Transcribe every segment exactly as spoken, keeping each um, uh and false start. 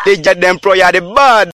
D J them pro, you're the bad.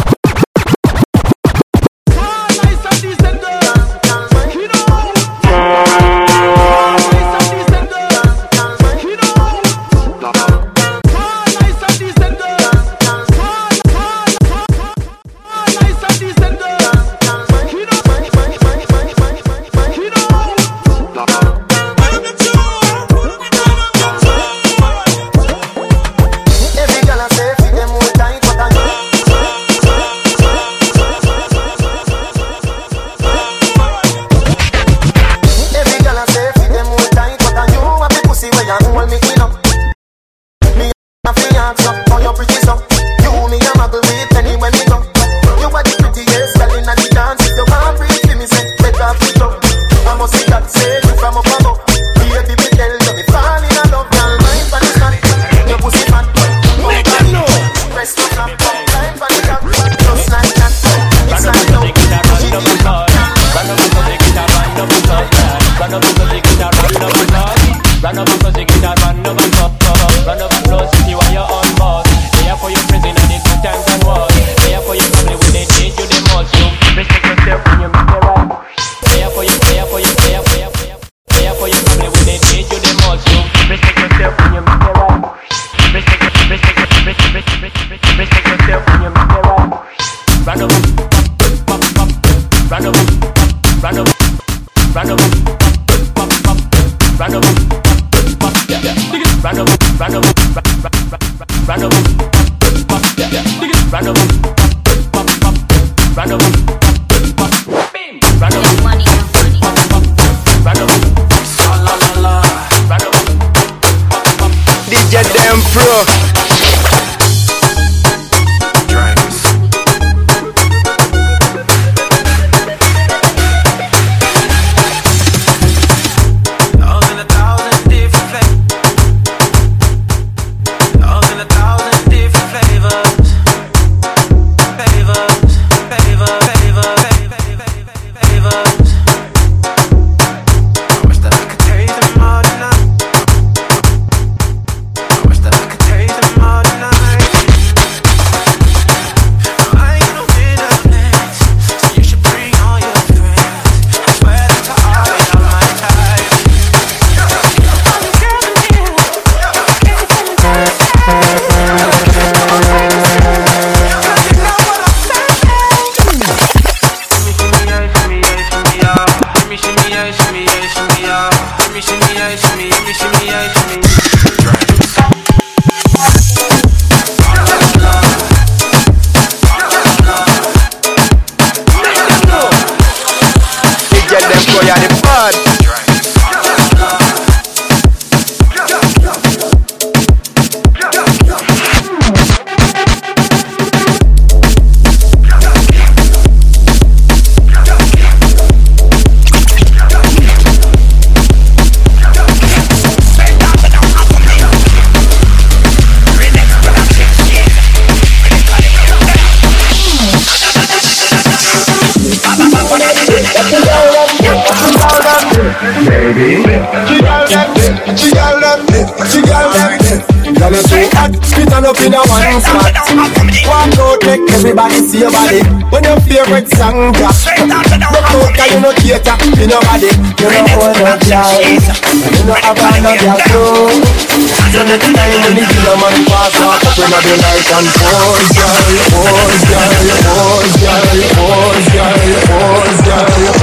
Everybody see your body when your favorite song drop. Look out, cause you no cater to nobody. You no hold no girl, you no have another flow. So the time when the killer man pass off, open up your light and pose, girl, pose, girl, pose, girl, pose, girl, pose, girl, pose,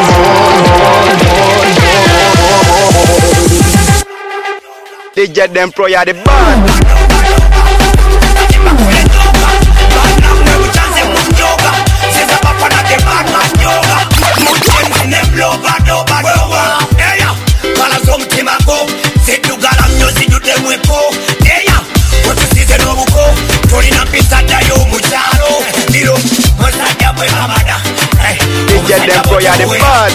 pose, pose. D J them pro, you're the bad. D J them pro, you're the bad.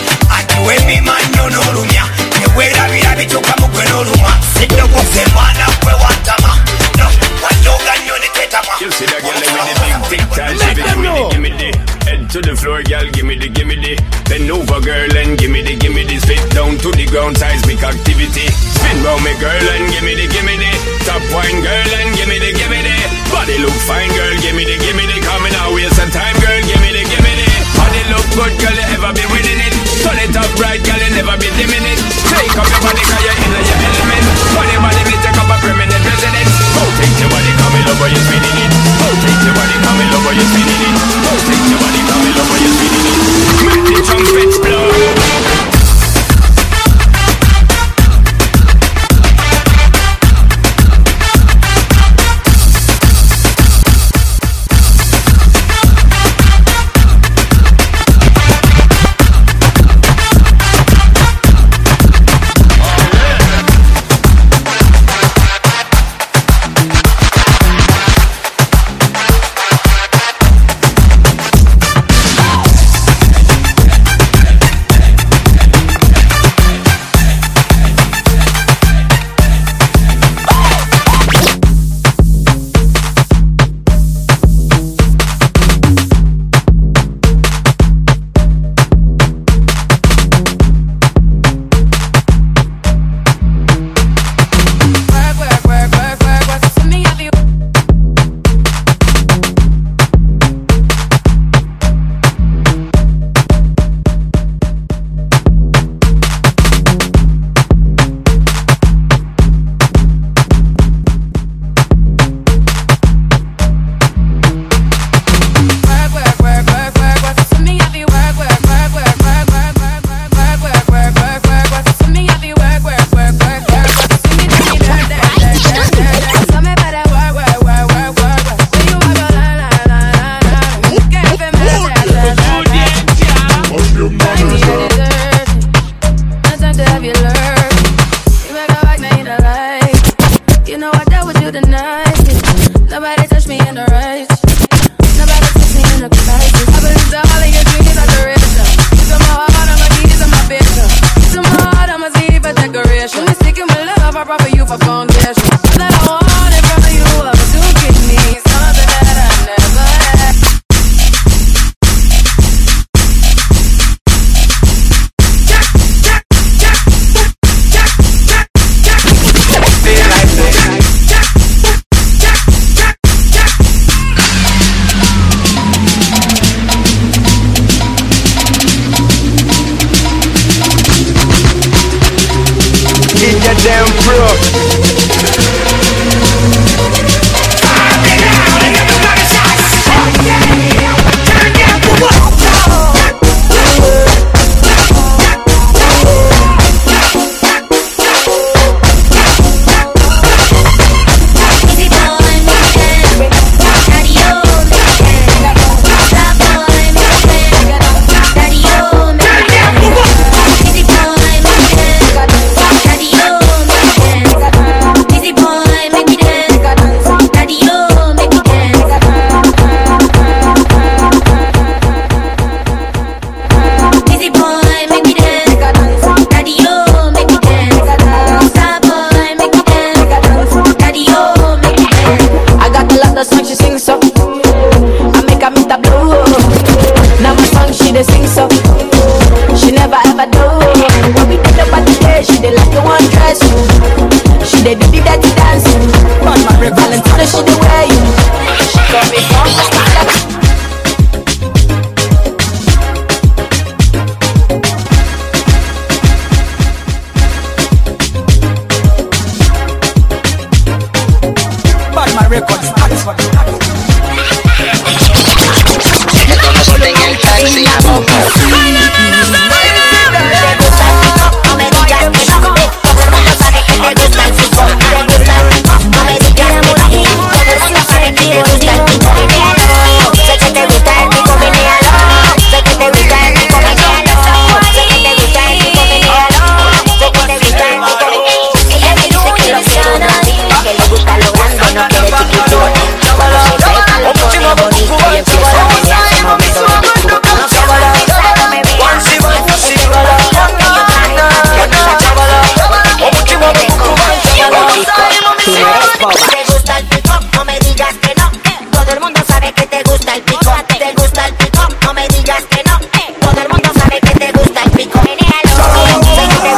You see that girl with the big tic tac, she be gimme the, gimme the. Head to the floor, girl, gimme the, gimme the. Bend over, girl, and gimme the, gimme the. Spit down to the ground, seismic activity. Spin round me, girl, and gimme the, gimme the. Top wine, girl, and gimme the, gimme the. Body look fine, girl, give me the, give me the. Coming out, waste some time, girl, give me the, give me the. Body look good, girl, you ever be winning it. Turn it up right, girl, you never be dimming it. Take up your body, cause you're in your element. Body, body, me take up a permanent residence. Oh, take your body, come in over, you're spinning it. Oh, take your body, come in over, you're spinning it. Oh, take your body, come in over, you're spinning it. Make the trumpets blow.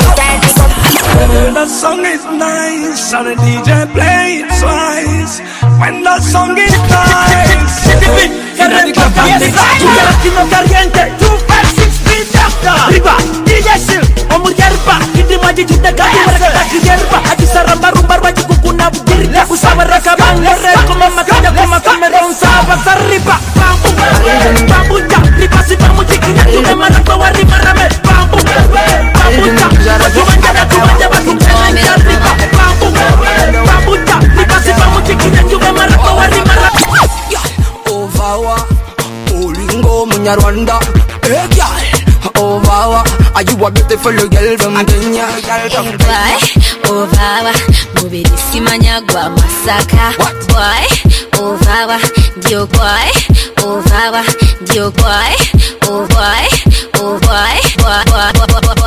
The song is nice, and the D J play it twice. when the sun gets nice. Que reemplaza fiesta, latino caliente, two five six feet after. Riba, D J Sil, omu yerba, kidi maji juta gadi mereka kaki yerba. Aji saramba rumbar wajib kukuna dirga, kusama rakaban lere, kuma makanya kuma kameron sahabat riba. Bambu, bambu ja, riba si bambu cikinya juga marah bawa riba rame. Bambu, bambu ja, batu manja batu manja batu manja riba. Bambu, bambu ja, riba si bambu cikinya juga marah bawa riba rame. Ovawa, Olingo Munyarwanda, hey girl, Ovawa, are you a beautiful girl from Kenya? Boy, Ovawa, mubirisi manyagwa masaka. Boy, Ovawa, dio boy, Ovawa, dio boy, oh boy, oh boy, boy, boy, boy, boy.